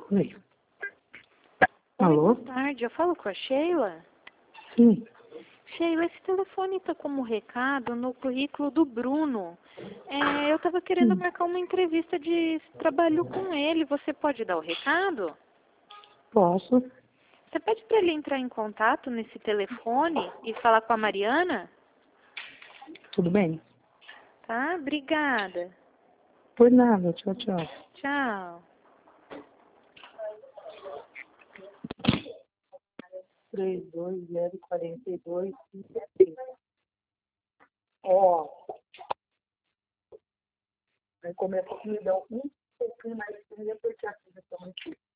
Oi. Oi, Alô? boa tarde. Eu falo com a Sheila? Sim. Sheila, esse telefone está como recado no currículo do Bruno. Eu estava querendo Sim. marcar uma entrevista de trabalho com ele. Você pode dar o recado? Posso? Você pede para ele entrar em contato nesse telefone e falar com a Mariana? Tudo bem? Tá? Obrigada. Por nada. Tchau, tchau. Tchau. 32042. Ó, aí começa a me dar um pouquinho mais de porque aqui já estamos aqui.